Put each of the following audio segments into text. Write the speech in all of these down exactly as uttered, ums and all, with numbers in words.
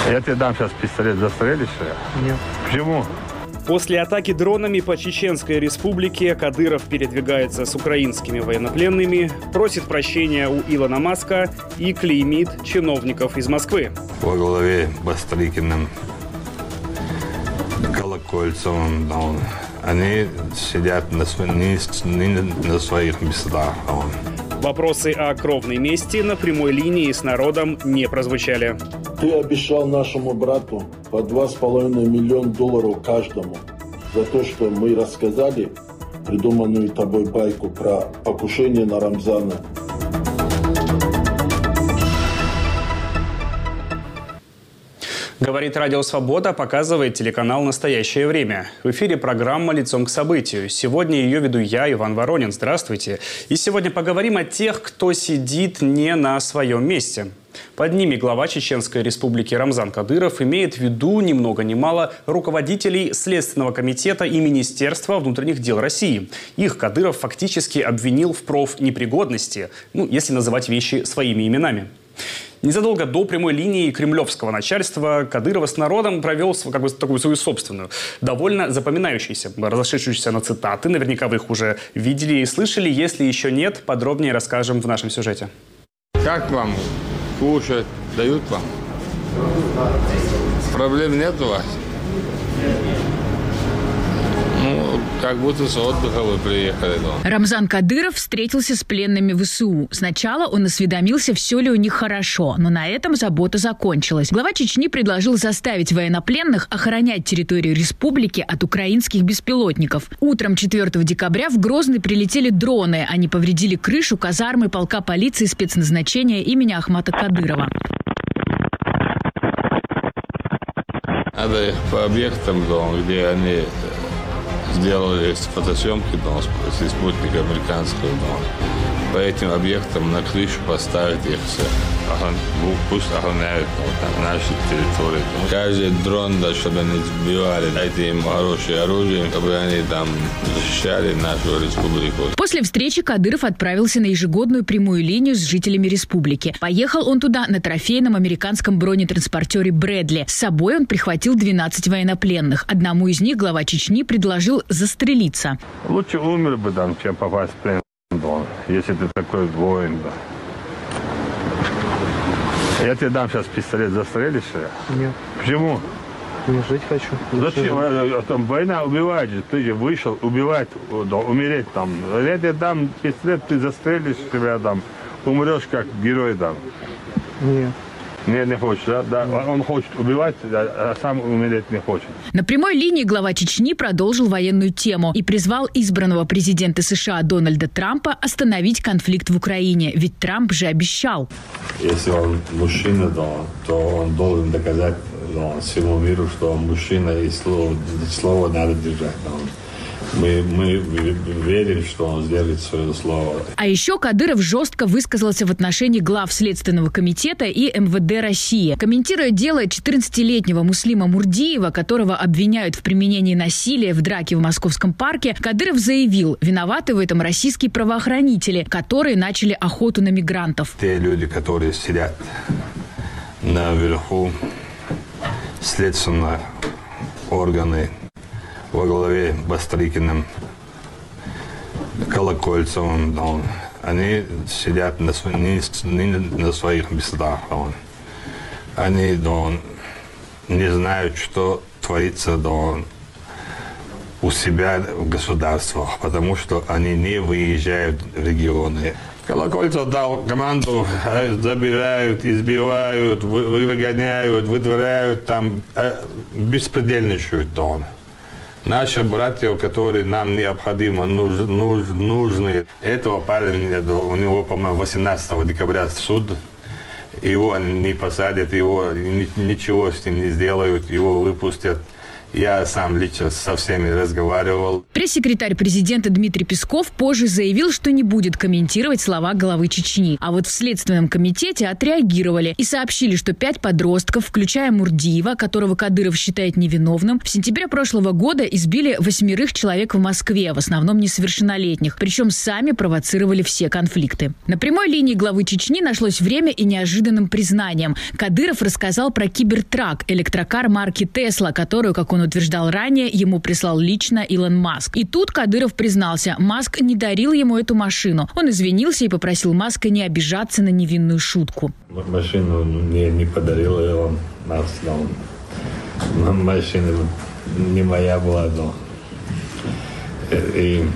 Я тебе дам сейчас пистолет, застрелишь? Нет. Почему? После атаки дронами по Чеченской Республике Кадыров передвигается с украинскими военнопленными, просит прощения у Илона Маска и клеймит чиновников из Москвы. Во главе Бастрыкиным, Колокольцевым, да, они сидят на, не, не на своих местах. Да. Вопросы о кровной мести на прямой линии с народом не прозвучали. Ты обещал нашему брату по два с половиной миллиона долларов каждому за то, что мы рассказали придуманную тобой байку про покушение на Рамзана. Говорит Радио Свобода, показывает телеканал «Настоящее время». В эфире программа «Лицом к событию». Сегодня ее веду я, Иван Воронин. Здравствуйте. И сегодня поговорим о тех, кто сидит не на своем месте. Под ними глава Чеченской Республики Рамзан Кадыров имеет в виду ни много ни мало руководителей Следственного комитета и Министерства внутренних дел России. Их Кадыров фактически обвинил в профнепригодности, ну, если называть вещи своими именами. Незадолго до прямой линии кремлевского начальства Кадырова с народом провел как бы такую свою собственную, довольно запоминающуюся, разошедшуюся на цитаты. Наверняка вы их уже видели и слышали. Если еще нет, подробнее расскажем в нашем сюжете. Как вам? Кушать дают вам? Проблем нет у вас? Ну, как будто с отдыха вы приехали. Да. Рамзан Кадыров встретился с пленными ВСУ. Сначала он осведомился, все ли у них хорошо, но на этом забота закончилась. Глава Чечни предложил заставить военнопленных охранять территорию республики от украинских беспилотников. Утром четвёртого декабря в Грозный прилетели дроны. Они повредили крышу казармы полка полиции спецназначения имени Ахмата Кадырова. Надо их по объектам, где они сделали фотосъемки с спутника американского. По этим объектам на крышу поставить их все. Пусть охраняют наши территории. Каждый дрон, да, чтобы они сбивали, дайте им хорошее оружие, чтобы они там защищали нашу республику. После встречи Кадыров отправился на ежегодную прямую линию с жителями республики. Поехал он туда на трофейном американском бронетранспортере «Брэдли». С собой он прихватил двенадцать военнопленных. Одному из них глава Чечни предложил застрелиться. Лучше умер бы там, чем попасть в плен, если ты такой воин. Да. Я тебе дам сейчас пистолет, застрелишь? Нет. Почему? Я жить хочу. Зачем? Там война убивает. Ты же вышел убивать, да, умереть там. Я тебе дам пистолет, ты застрелишь себя там. Умрешь как герой там. Нет. Нет, не хочет, да? да? Он хочет убивать, а сам умереть не хочет. На прямой линии глава Чечни продолжил военную тему и призвал избранного президента США Дональда Трампа остановить конфликт в Украине. Ведь Трамп же обещал. Если он мужчина, то, то он должен доказать да, всему миру, что он мужчина и слово, слово надо держать. Да. Мы, мы верим, что он сдержит свое слово. А еще Кадыров жестко высказался в отношении глав Следственного комитета и эм вэ дэ России. Комментируя дело четырнадцатилетнего Муслима Мурдиева, которого обвиняют в применении насилия в драке в Московском парке, Кадыров заявил, виноваты в этом российские правоохранители, которые начали охоту на мигрантов. Те люди, которые сидят наверху, следственные органы, во главе Бастрыкиным, Колокольцевым, да, они сидят на, не, не на своих местах. Да. Они да, не знают, что творится да, у себя в государствах, потому что они не выезжают в регионы. Колокольцев дал команду, забирают, избивают, выгоняют, выдворяют, там беспредельничают. Да. Наши братья, которые нам необходимо, нуж, нуж, нужны. Этого парня, у него, по-моему, восемнадцатого декабря суд. Его не посадят, его ничего с ним не сделают, его выпустят. Я сам лично со всеми разговаривал. Пресс-секретарь президента Дмитрий Песков позже заявил, что не будет комментировать слова главы Чечни. А вот в Следственном комитете отреагировали и сообщили, что пять подростков, включая Мурдиева, которого Кадыров считает невиновным, в сентябре прошлого года избили восьмерых человек в Москве, в основном несовершеннолетних. Причем сами провоцировали все конфликты. На прямой линии главы Чечни нашлось время и неожиданным признанием. Кадыров рассказал про Кибертрак, электрокар марки Тесла, которую, как он утверждал ранее, ему прислал лично Илон Маск. И тут Кадыров признался, Маск не дарил ему эту машину. Он извинился и попросил Маска не обижаться на невинную шутку. Машину мне не подарил Илон Маск, но машина не моя была, но и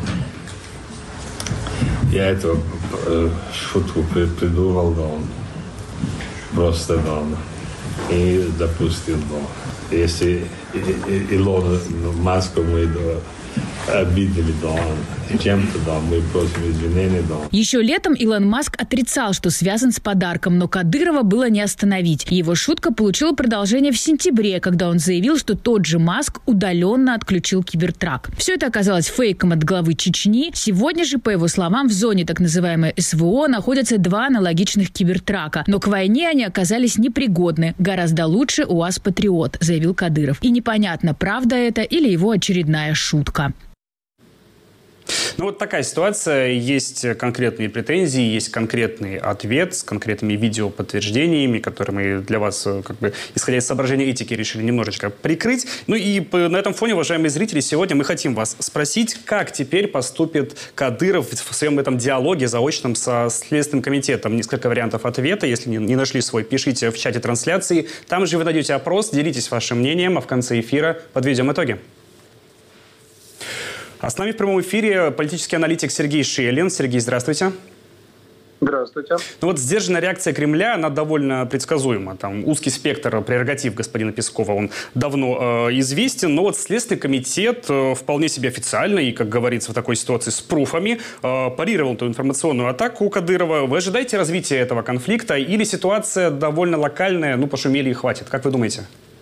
я эту шутку придумал, но просто, но и допустил, но если Илона Маску мы обидели, да, чем-то, да, мы просим извинения, да. Еще летом Илон Маск отрицал, что связан с подарком, но Кадырова было не остановить. Его шутка получила продолжение в сентябре, когда он заявил, что тот же Маск удаленно отключил Кибертрак. Все это оказалось фейком от главы Чечни. Сегодня же, по его словам, в зоне так называемой СВО находятся два аналогичных Кибертрака. Но к войне они оказались непригодны. Гораздо лучше УАЗ «Патриот», заявил Кадыров. И непонятно, правда это или его очередная шутка. Ну вот такая ситуация. Есть конкретные претензии, есть конкретный ответ с конкретными видеоподтверждениями, которые мы для вас, как бы, исходя из соображения этики, решили немножечко прикрыть. Ну и на этом фоне, уважаемые зрители, сегодня мы хотим вас спросить, как теперь поступит Кадыров в своем этом диалоге заочном со Следственным комитетом. Несколько вариантов ответа. Если не нашли свой, пишите в чате трансляции. Там же вы найдете опрос, делитесь вашим мнением, а в конце эфира подведем итоги. А с нами в прямом эфире политический аналитик Сергей Шелин. Сергей, здравствуйте. Здравствуйте. Ну вот сдержанная реакция Кремля, она довольно предсказуема. Там узкий спектр прерогатив господина Пескова, он давно э, известен. Но вот Следственный комитет э, вполне себе официально и, как говорится, в такой ситуации с пруфами э, парировал эту информационную атаку Кадырова. Вы ожидаете развития этого конфликта или ситуация довольно локальная, ну пошумели и хватит? Как вы думаете?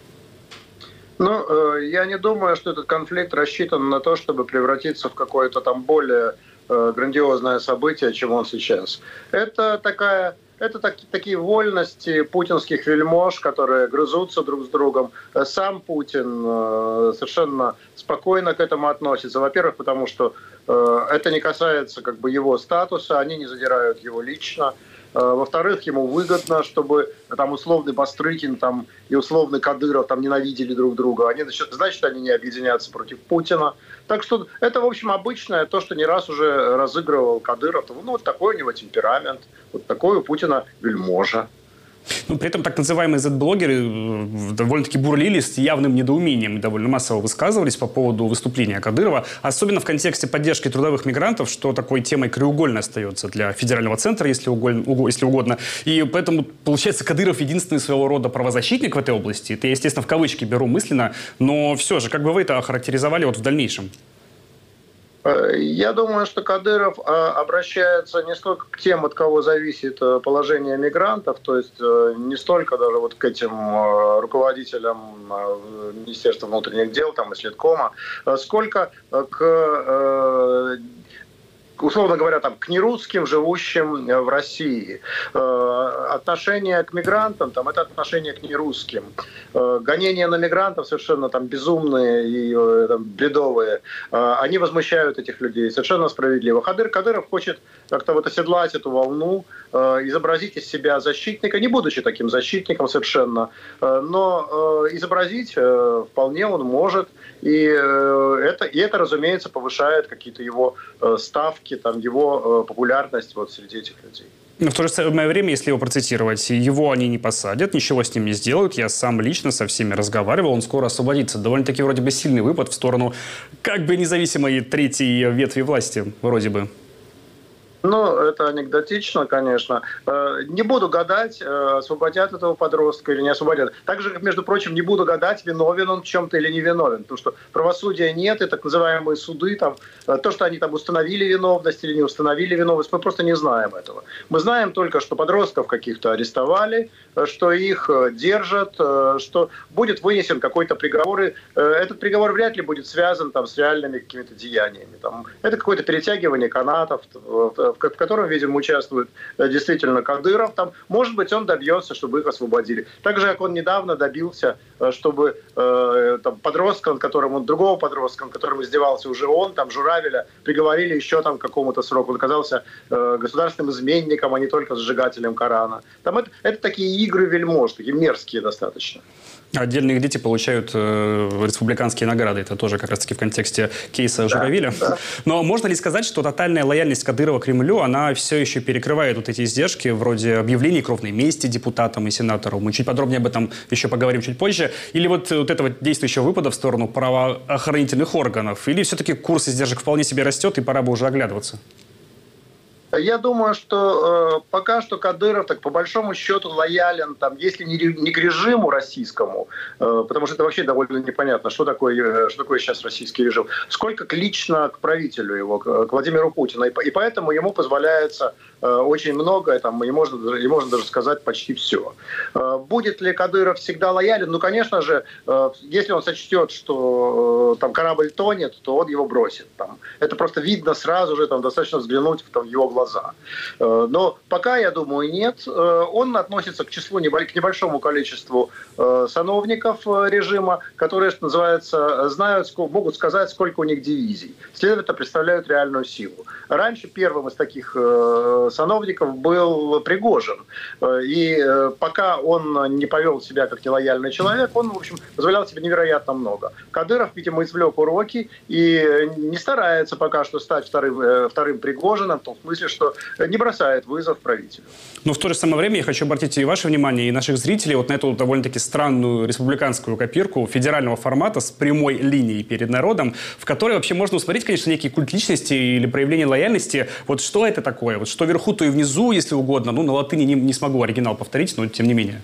Ну, э, я не думаю, что этот конфликт рассчитан на то, чтобы превратиться в какое-то там более э, грандиозное событие, чем он сейчас. Это такая, это так, такие вольности путинских вельмож, которые грызутся друг с другом. Сам Путин э, совершенно спокойно к этому относится. Во-первых, потому что э, это не касается как бы его статуса, они не задирают его лично. Во-вторых, ему выгодно, чтобы там условный Бастрыкин там, и условный Кадыров там ненавидели друг друга. Они, значит, они не объединятся против Путина. Так что это, в общем, обычное, то, что не раз уже разыгрывал Кадыров. Ну, вот такой у него темперамент, вот такой у Путина вельможа. Ну, при этом так называемые зет-блогеры довольно-таки бурлили с явным недоумением, довольно массово высказывались по поводу выступления Кадырова, особенно в контексте поддержки трудовых мигрантов, что такой темой краеугольной остается для федерального центра, если угодно, если угодно. И поэтому, получается, Кадыров единственный своего рода правозащитник в этой области. Это я, естественно, в кавычки беру мысленно, но все же, как бы вы это охарактеризовали вот в дальнейшем? Я думаю, что Кадыров обращается не столько к тем, от кого зависит положение мигрантов, то есть не столько даже вот к этим руководителям Министерства внутренних дел там, и Следкома, сколько к, условно говоря, там, к нерусским, живущим в России. Отношение к мигрантам там, – это отношение к нерусским. Гонения на мигрантов совершенно там, безумные и там, бредовые. Они возмущают этих людей совершенно справедливо. Кадыр, Кадыров хочет как-то вот оседлать эту волну, изобразить из себя защитника, не будучи таким защитником совершенно, но изобразить вполне он может. И это, и это разумеется, повышает какие-то его ставки, там, его популярность вот среди этих людей. Но в то же самое время, если его процитировать, его они не посадят, ничего с ним не сделают. Я сам лично со всеми разговаривал, он скоро освободится. Довольно-таки вроде бы сильный выпад в сторону как бы независимой третьей ветви власти, вроде бы. Ну, это анекдотично, конечно. Не буду гадать, освободят этого подростка или не освободят. Так же, как, между прочим, не буду гадать, виновен он в чем-то или не виновен. Потому что правосудия нет, и так называемые суды, там, то, что они там установили виновность или не установили виновность, мы просто не знаем этого. Мы знаем только, что подростков каких-то арестовали, что их держат, что будет вынесен какой-то приговор. И этот приговор вряд ли будет связан там, с реальными какими-то деяниями. Там, это какое-то перетягивание канатов, в котором, видимо, участвует действительно Кадыров. Там, может быть, он добьется, чтобы их освободили. Так же, как он недавно добился, чтобы э, там, подросткам, которому, другого подростка, которым издевался уже он, там, Журавеля, приговорили еще там, к какому-то сроку. Он оказался э, государственным изменником, а не только сжигателем Корана. Там это, это такие игры вельмож, такие мерзкие достаточно. Отдельные дети получают э, республиканские награды. Это тоже как раз-таки в контексте кейса да, Журавеля. Да. Но можно ли сказать, что тотальная лояльность Кадырова Кремлю, она все еще перекрывает вот эти издержки вроде объявлений кровной мести депутатам и сенатору? Мы чуть подробнее об этом еще поговорим чуть позже. Или вот, вот этого действующего выпада в сторону правоохранительных органов? Или все-таки курс издержек вполне себе растет и пора бы уже оглядываться? Я думаю, что э, пока что Кадыров, так по большому счету, лоялен, там, если не, не к режиму российскому, э, потому что это вообще довольно непонятно, что такое, что такое сейчас российский режим, сколько лично к правителю его, к Владимиру Путину. И, и поэтому ему позволяется э, очень многое, там, и, можно, и можно даже сказать почти все. Э, будет ли Кадыров всегда лоялен? Ну, конечно же, э, если он сочтет, что э, там, корабль тонет, то он его бросит. Там. Это просто видно сразу же, там, достаточно взглянуть в его глаза. Но пока, я думаю, нет. Он относится к числу, к небольшому количеству сановников режима, которые, что называется, знают, могут сказать, сколько у них дивизий. Следовательно, представляют реальную силу. Раньше первым из таких сановников был Пригожин. И пока он не повел себя как нелояльный человек, он, в общем, позволял себе невероятно много. Кадыров, видимо, извлек уроки и не старается пока что стать вторым, вторым Пригожиным, в том смысле, что не бросает вызов правителю. Но в то же самое время я хочу обратить и ваше внимание, и наших зрителей вот на эту довольно-таки странную республиканскую копирку федерального формата с прямой линией перед народом, в которой вообще можно усмотреть, конечно, некий культ личности или проявление лояльности. Вот что это такое? Вот что вверху, то и внизу, если угодно. Ну, на латыни не, не смогу оригинал повторить, но тем не менее.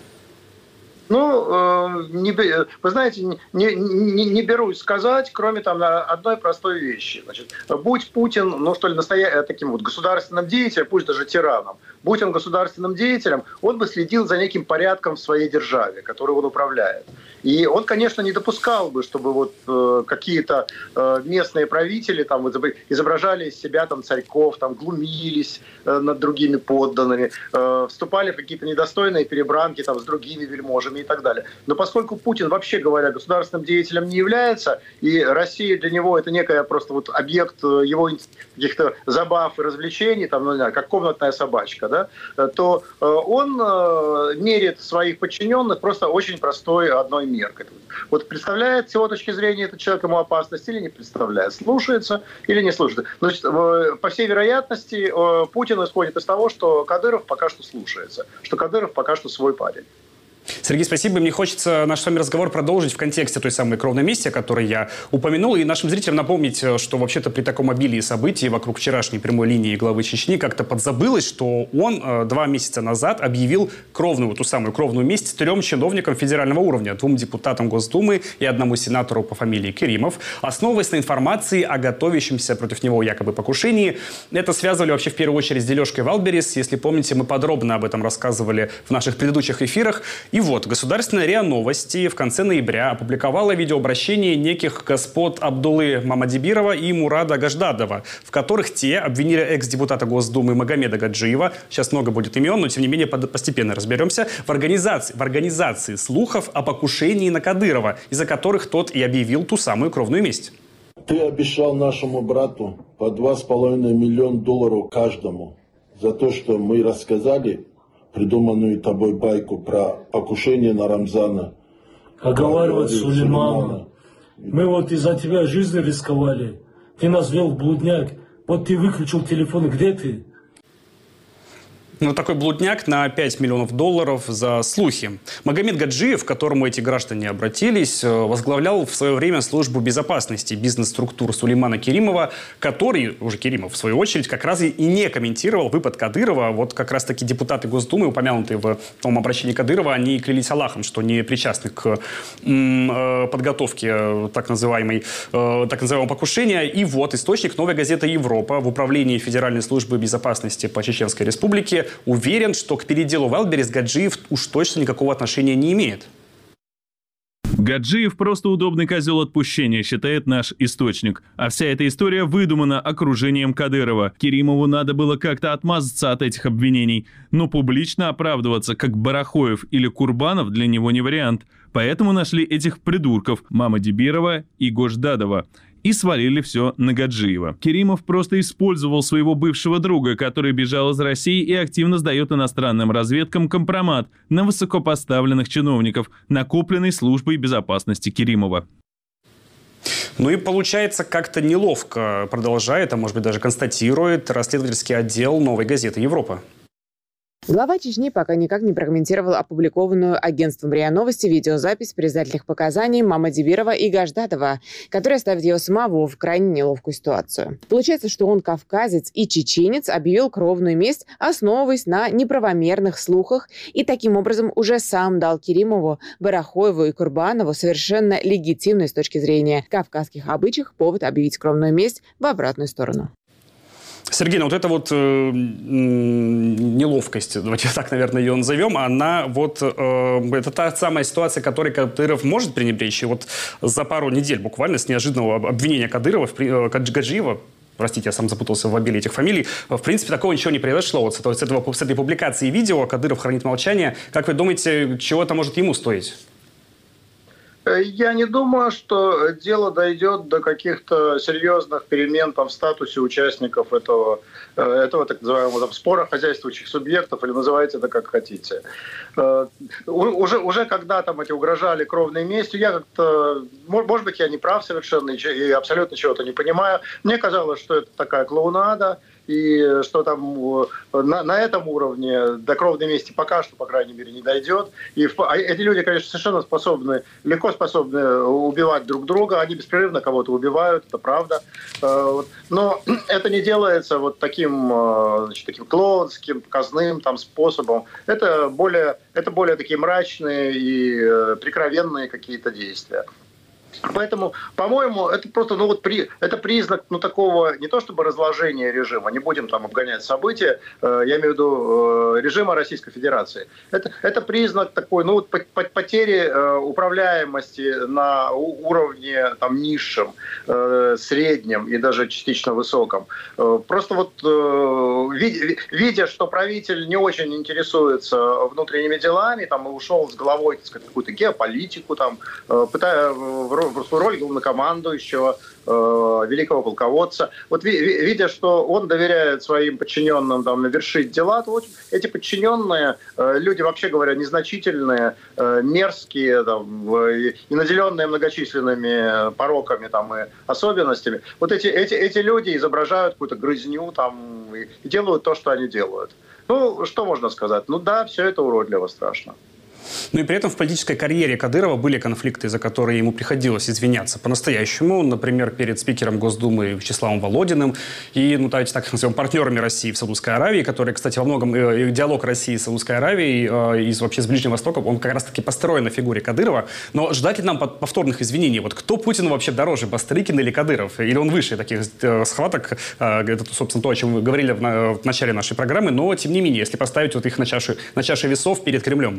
Ну, не, вы знаете, не, не, не берусь сказать, кроме там одной простой вещи. Значит, будь Путин, ну что ли, настоя... таким вот государственным деятелем, пусть даже тираном, будь он государственным деятелем, он бы следил за неким порядком в своей державе, которую он управляет. И он, конечно, не допускал бы, чтобы вот э, какие-то э, местные правители там изображали из себя там царьков, там глумились э, над другими подданными, э, вступали в какие-то недостойные перебранки там с другими вельможами и так далее. Но поскольку Путин, вообще говоря, государственным деятелем не является, и Россия для него это некая просто вот объект его каких-то забав и развлечений, там, ну, не знаю, как комнатная собачка, да, то э, он э, мерит своих подчиненных просто очень простой одной меркой. Вот представляет с его точки зрения этот человек ему опасность или не представляет, слушается или не слушается. Значит, по всей вероятности, Путин исходит из того, что Кадыров пока что слушается, что Кадыров пока что свой парень. Сергей, спасибо. Мне хочется наш с вами разговор продолжить в контексте той самой кровной мести, о которой я упомянул, и нашим зрителям напомнить, что вообще-то при таком обилии событий вокруг вчерашней прямой линии главы Чечни как-то подзабылось, что он э, два месяца назад объявил кровную, ту самую кровную месть трем чиновникам федерального уровня, двум депутатам Госдумы и одному сенатору по фамилии Керимов, основываясь на информации о готовящемся против него якобы покушении. Это связывали вообще в первую очередь с дележкой Валберес. Если помните, мы подробно об этом рассказывали в наших предыдущих эфирах. И вот, государственная РИА Новости в конце ноября опубликовала видеообращение неких господ Абдуллы Мамадибирова и Мурада Гаждадова, в которых те обвинили экс-депутата Госдумы Магомеда Гаджиева, сейчас много будет имен, но тем не менее постепенно разберемся, в организации, в организации слухов о покушении на Кадырова, из-за которых тот и объявил ту самую кровную месть. Ты обещал нашему брату по два с половиной миллиона долларов каждому за то, что мы рассказали придуманную тобой байку про покушение на Рамзана. Оговаривать Сулеймана. Мы вот из-за тебя жизнью рисковали. Ты нас вел в блудняк. Вот ты выключил телефон. Где ты? Ну, такой блудняк на пять миллионов долларов за слухи. Магомед Гаджиев, к которому эти граждане обратились, возглавлял в свое время службу безопасности бизнес-структур Сулеймана Керимова, который, уже Керимов в свою очередь, как раз и не комментировал выпад Кадырова. Вот как раз-таки депутаты Госдумы, упомянутые в том обращении Кадырова, они клялись Аллахом, что не причастны к м, подготовке так, называемой, так называемого покушения. И вот источник «Новая газета Европа» в управлении Федеральной службы безопасности по Чеченской Республике уверен, что к переделу Wildberries Гаджиев уж точно никакого отношения не имеет. Гаджиев просто удобный козел отпущения, считает наш источник. А вся эта история выдумана окружением Кадырова. Керимову надо было как-то отмазаться от этих обвинений. Но публично оправдываться, как Барахоев или Курбанов, для него не вариант. Поэтому нашли этих придурков Мамадибирова и Гождадова. И свалили все на Гаджиева. Керимов просто использовал своего бывшего друга, который бежал из России и активно сдает иностранным разведкам компромат на высокопоставленных чиновников, накопленный службой безопасности Керимова. Ну и получается как-то неловко, продолжает, а может быть даже констатирует расследовательский отдел «Новой газеты Европа». Глава Чечни пока никак не прокомментировал опубликованную агентством РИА Новости видеозапись признательных показаний Мамадибирова и Гождадова, которая ставит его самого в крайне неловкую ситуацию. Получается, что он кавказец и чеченец объявил кровную месть, основываясь на неправомерных слухах, и таким образом уже сам дал Керимову, Барахоеву и Курбанову совершенно легитимный с точки зрения кавказских обычаев повод объявить кровную месть в обратную сторону. Сергей, ну вот эта вот э, неловкость, давайте так, наверное, ее назовем, она вот, э, это та самая ситуация, которой Кадыров может пренебречь. И вот за пару недель буквально с неожиданного обвинения Кадырова, э, Гаджиева, простите, я сам запутался в обилии этих фамилий, в принципе, такого ничего не произошло. Вот с, этого, с, этого, с этой публикации видео Кадыров хранит молчание. Как вы думаете, чего это может ему стоить? Я не думаю, что дело дойдет до каких-то серьезных перемен там, в статусе участников этого, этого так называемого там, спора хозяйствующих субъектов, или называйте это как хотите. Уже, уже когда там эти угрожали кровной местью, я как-то, может быть, я не прав совершенно и абсолютно чего-то не понимаю. Мне казалось, что это такая клоунада, и что там на, на этом уровне до кровной мести пока что, по крайней мере, не дойдет. И в, а эти люди, конечно, совершенно способны, легко способны убивать друг друга, они беспрерывно кого-то убивают, это правда. Но это не делается вот таким, значит, таким клоунским, показным там, способом. Это более, это более такие мрачные и прикровенные какие-то действия. Поэтому, по-моему, это просто, ну вот при, это признак, ну такого не то чтобы разложения режима, не будем там обгонять события, э, я имею в виду э, режима Российской Федерации. Это, это признак такой, ну вот потери э, управляемости на уровне там низшем, э, среднем и даже частично высоком. Э, просто вот э, видя, видя, что правитель не очень интересуется внутренними делами, там и ушел с головой, так сказать, какую-то геополитику, там, э, пытая в в свою роль главнокомандующего, э, великого полководца. Вот ви, видя, что он доверяет своим подчиненным там, вершить дела, то вот эти подчиненные, э, люди, вообще говоря, незначительные, э, мерзкие там, и, и наделенные многочисленными пороками там, и особенностями, вот эти, эти, эти люди изображают какую-то грызню там, и, и делают то, что они делают. Ну, что можно сказать? Ну да, все это уродливо, страшно. Ну и при этом в политической карьере Кадырова были конфликты, за которые ему приходилось извиняться по-настоящему. Например, перед спикером Госдумы Вячеславом Володиным и, ну, давайте так назовем, партнерами России в Саудовской Аравии, которые, кстати, во многом э, диалог России с Саудовской Аравией э, и вообще с Ближним Востоком, он как раз-таки построен на фигуре Кадырова. Но ждать ли нам повторных извинений? Вот кто Путину вообще дороже, Бастрыкин или Кадыров? Или он выше таких э, схваток? Э, это, собственно, то, о чем вы говорили в, на, в начале нашей программы. Но, тем не менее, если поставить вот их на чаше, на чаше весов перед Кремлем.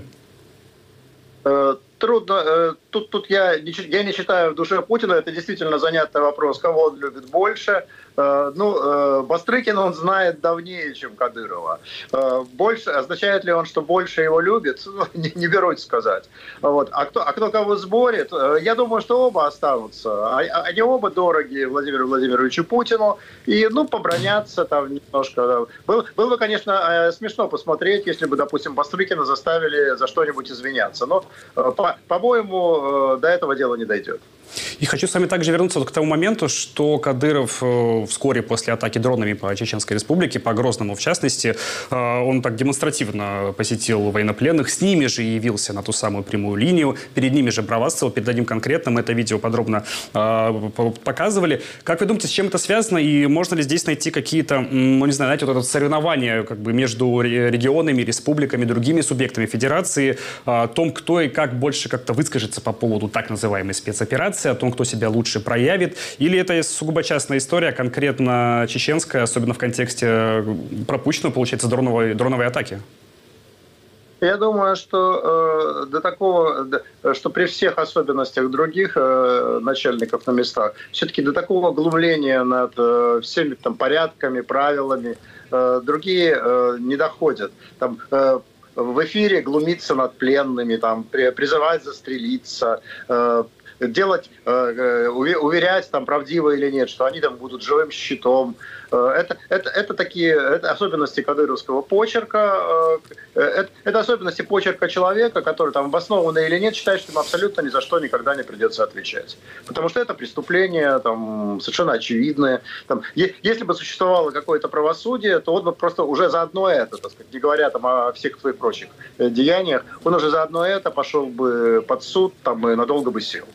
Трудно. Тут, тут я, не, я не считаю в душе Путина. Это действительно занятный вопрос, кого он любит больше. Ну, Бастрыкина он знает давнее, чем Кадырова. Больше, означает ли он, что больше его любит? Ну, не, не берусь сказать. Вот. А, кто, а кто кого сборит? Я думаю, что оба останутся. Они оба дороги Владимиру Владимировичу Путину. И, ну, побронятся там немножко. Был, было бы, конечно, смешно посмотреть, если бы, допустим, Бастрыкина заставили за что-нибудь извиняться. Но, по, по-моему, до этого дела не дойдет. И хочу с вами также вернуться к тому моменту, что Кадыров вскоре после атаки дронами по Чеченской Республике, по Грозному в частности, он так демонстративно посетил военнопленных, с ними же явился на ту самую прямую линию, перед ними же бравастствовал, перед одним конкретно, мы это видео подробно показывали. Как вы думаете, с чем это связано, и можно ли здесь найти какие-то, ну не знаю, знаете, вот это соревнование как бы между регионами, республиками, другими субъектами федерации, о том, кто и как больше как-то выскажется по поводу так называемой спецоперации, о том, кто себя лучше проявит, или это сугубо частная история, конкретно чеченская, особенно в контексте пропущенного, получается, дроновой, дроновой атаки? Я думаю, что э, до такого, что при всех особенностях других э, начальников на местах, все-таки до такого глумления над э, всеми там порядками, правилами э, другие э, не доходят. Там, э, в эфире глумиться над пленными, там, призывать застрелиться, э, делать, э, уверять, там, правдиво или нет, что они там будут живым щитом. Это, это, это такие это особенности кадыровского почерка, это, это особенности почерка человека, который, там, обоснованно или нет, считает, что ему абсолютно ни за что никогда не придется отвечать. Потому что это преступление там, совершенно очевидное. Там, если бы существовало какое-то правосудие, то он бы просто уже за одно это, так сказать, не говоря там, о всех своих прочих деяниях, он уже за одно это пошел бы под суд там, и надолго бы сел.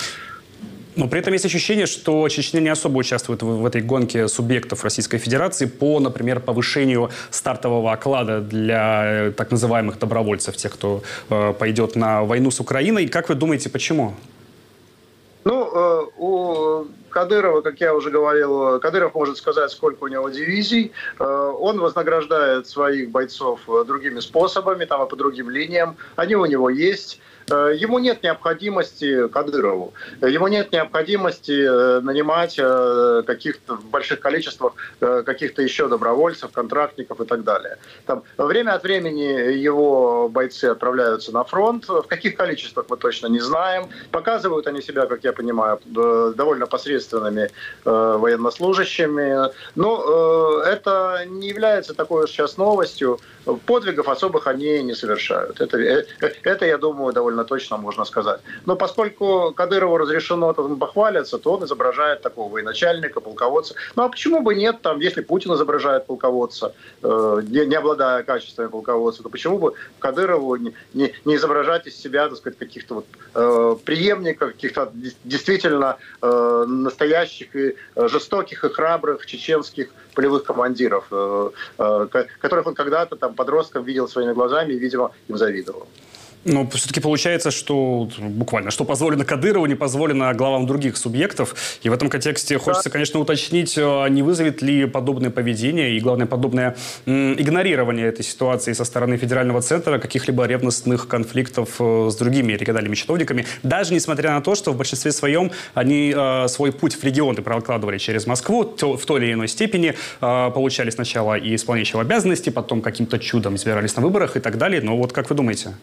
Но при этом есть ощущение, что Чечня не особо участвует в, в этой гонке субъектов Российской Федерации по, например, повышению стартового оклада для так называемых добровольцев, тех, кто э, пойдет на войну с Украиной. Как вы думаете, почему? Ну, э, у Кадырова, как я уже говорил, Кадыров может сказать, сколько у него дивизий. Э, он вознаграждает своих бойцов другими способами, там, и по другим линиям. Они у него есть. Ему нет необходимости, Кадырову, ему нет необходимости нанимать каких-то в больших количествах каких-то еще добровольцев, контрактников и так далее. Там, время от времени его бойцы отправляются на фронт. В каких количествах мы точно не знаем. Показывают они себя, как я понимаю, довольно посредственными военнослужащими. Но это не является такой уж сейчас новостью. Подвигов особых они не совершают. Это, это я думаю, довольно точно можно сказать. Но поскольку Кадырову разрешено там похвалиться, то он изображает такого военачальника, полководца. Ну а почему бы нет, там, если Путин изображает полководца, э, не, не обладая качествами полководца, то почему бы Кадырову не, не, не изображать из себя, так сказать, каких-то вот, э, преемников, каких-то действительно э, настоящих и жестоких и храбрых чеченских полевых командиров, э, э, которых он когда-то там подростком видел своими глазами и, видимо, им завидовал. Но все-таки получается, что буквально, что позволено Кадырову, не позволено главам других субъектов. И в этом контексте хочется, конечно, уточнить, не вызовет ли подобное поведение и, главное, подобное м, игнорирование этой ситуации со стороны федерального центра каких-либо ревностных конфликтов с другими региональными чиновниками, даже несмотря на то, что в большинстве своем они э, свой путь в регионы прокладывали через Москву, то, в той или иной степени э, получали сначала и исполняющего обязанности, потом каким-то чудом избирались на выборах и так далее. Но вот как вы думаете?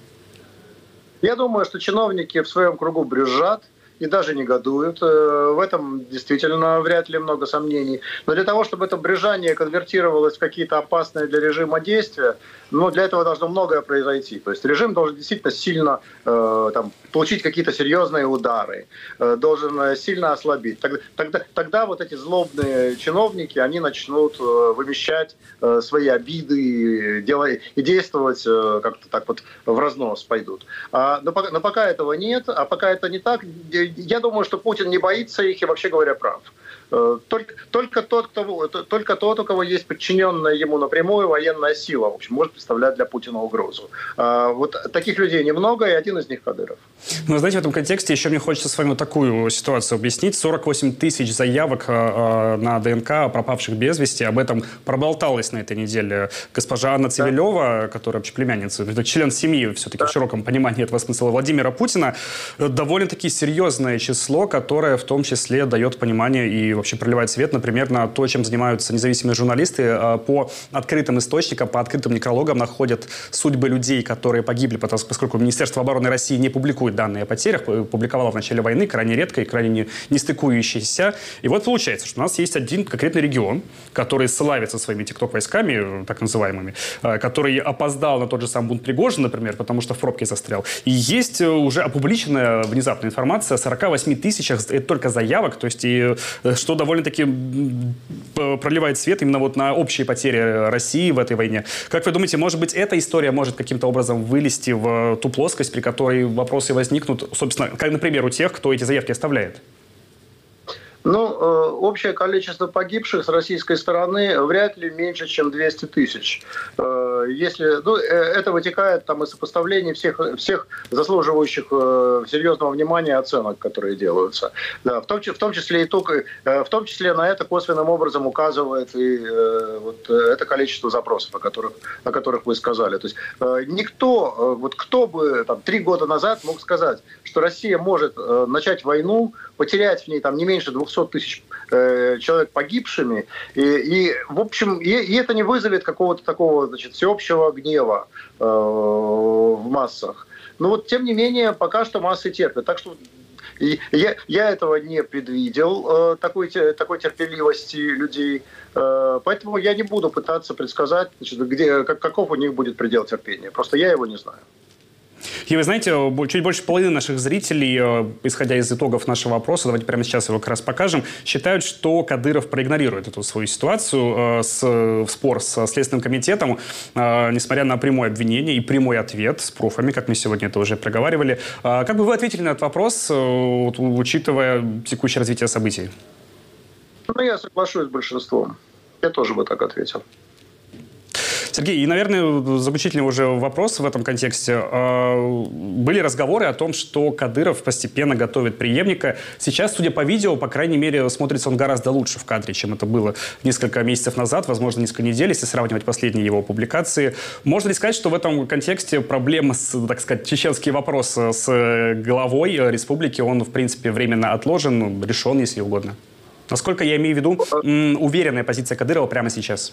Я думаю, что чиновники в своем кругу брюзжат и даже негодуют. В этом действительно вряд ли много сомнений. Но для того, чтобы это брюзжание конвертировалось в какие-то опасные для режима действия, ну, для этого должно многое произойти. То есть режим должен действительно сильно э, там, получить какие-то серьезные удары, э, должен сильно ослабить. Тогда, тогда, тогда вот эти злобные чиновники, они начнут э, вымещать э, свои обиды делай, и действовать э, как-то так вот в разнос пойдут. А, но, но пока этого нет, а пока это не так, я думаю, что Путин не боится их и, вообще говоря, прав. Только, только, тот, кто, только тот, у кого есть подчиненная ему напрямую военная сила, в общем, может представлять для Путина угрозу. А вот таких людей немного, и один из них Кадыров. Ну, знаете, в этом контексте еще мне хочется с вами такую ситуацию объяснить. сорок восемь тысяч заявок э, на ДНК о пропавших без вести. Об этом проболталась на этой неделе госпожа Анна Цивилева, да, которая вообще племянница, член семьи, все-таки, да, в широком понимании этого смысла, Владимира Путина. Довольно-таки серьезное число, которое в том числе дает понимание и вообще проливает свет, например, на то, чем занимаются независимые журналисты. По открытым источникам, по открытым некрологам находят судьбы людей, которые погибли, поскольку Министерство обороны России не публикует данные о потерях, публиковало в начале войны, крайне редко и крайне не, не стыкующиеся. И вот получается, что у нас есть один конкретный регион, который славится своими тикток-войсками, так называемыми, который опоздал на тот же сам бунт Пригожина, например, потому что в пробке застрял. И есть уже опубличенная внезапная информация о сорока восьми тысячах, это только заявок, то есть и что что довольно-таки проливает свет именно вот на общие потери России в этой войне. Как вы думаете, может быть, эта история может каким-то образом вылезти в ту плоскость, при которой вопросы возникнут, собственно, как, например, у тех, кто эти заявки оставляет? Ну, э, общее количество погибших с российской стороны вряд ли меньше, чем двести тысяч. Э, если, ну, э, это вытекает там, из сопоставления всех, всех заслуживающих э, серьезного внимания оценок, которые делаются. Да, в, том, в, том числе и только, э, в том числе на это косвенным образом указывает и э, вот, это количество запросов, о которых, о которых вы сказали. То есть э, никто, э, вот кто бы там, три года назад мог сказать, что Россия может э, начать войну, потерять в ней там, не меньше двухсот тысяч э, человек погибшими, и, и в общем, и, и это не вызовет какого-то такого, значит, всеобщего гнева э, в массах. Но вот, тем не менее, пока что массы терпят. Так что и я, я этого не предвидел, э, такой, такой терпеливости людей, э, поэтому я не буду пытаться предсказать, значит, где, как, каков у них будет предел терпения. Просто я его не знаю. И вы знаете, чуть больше половины наших зрителей, исходя из итогов нашего опроса, давайте прямо сейчас его как раз покажем, считают, что Кадыров проигнорирует эту свою ситуацию, с, в спор со Следственным комитетом, несмотря на прямое обвинение и прямой ответ с пруфами, как мы сегодня это уже проговаривали. Как бы вы ответили на этот вопрос, учитывая текущее развитие событий? Ну, я соглашусь с большинством. Я тоже бы так ответил. Сергей, и, наверное, заключительный уже вопрос в этом контексте. Были разговоры о том, что Кадыров постепенно готовит преемника. Сейчас, судя по видео, по крайней мере, смотрится он гораздо лучше в кадре, чем это было несколько месяцев назад, возможно, несколько недель, если сравнивать последние его публикации. Можно ли сказать, что в этом контексте проблема, с, так сказать, чеченский вопрос с главой республики, он, в принципе, временно отложен, решен, если угодно? Насколько я имею в виду уверенная позиция Кадырова прямо сейчас?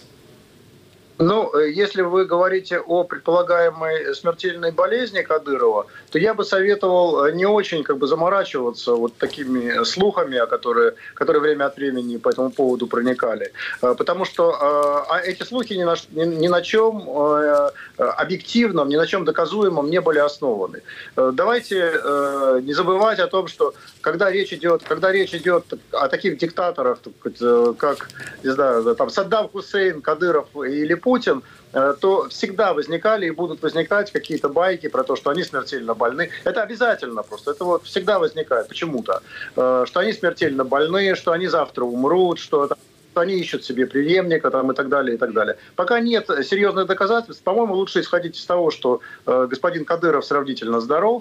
Ну, если вы говорите о предполагаемой смертельной болезни Кадырова, то я бы советовал не очень как бы заморачиваться вот такими слухами, которые, которые время от времени по этому поводу проникали. Потому что а эти слухи ни на, ни, ни на чем объективном, ни на чем доказуемом не были основаны. Давайте не забывать о том, что когда речь идет, когда речь идет о таких диктаторах, как, не знаю, там, Саддам Хусейн, Кадыров или Путин, то всегда возникали и будут возникать какие-то байки про то, что они смертельно больны. Это обязательно просто. Это вот всегда возникает почему-то. Что они смертельно больны, что они завтра умрут, что они ищут себе преемника там, и так далее, и так далее. Пока нет серьезных доказательств, по-моему, лучше исходить из того, что господин Кадыров сравнительно здоров,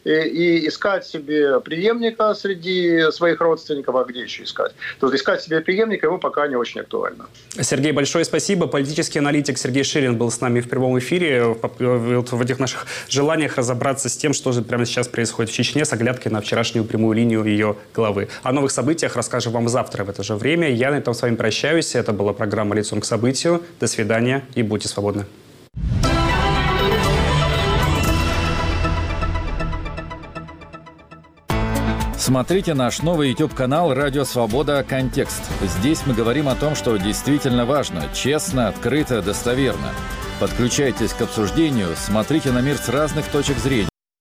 и искать себе преемника среди своих родственников, а где еще искать? То есть искать себе преемника ему пока не очень актуально. Сергей, большое спасибо. Политический аналитик Сергей Ширин был с нами в прямом эфире в этих наших желаниях разобраться с тем, что же прямо сейчас происходит в Чечне, с оглядкой на вчерашнюю прямую линию ее главы. О новых событиях расскажем вам завтра в это же время. Я на этом с вами прощаюсь. Это была программа «Лицом к событию». До свидания и будьте свободны. Смотрите наш новый YouTube-канал «Радио Свобода. Контекст». Здесь мы говорим о том, что действительно важно, честно, открыто, достоверно. Подключайтесь к обсуждению, смотрите на мир с разных точек зрения.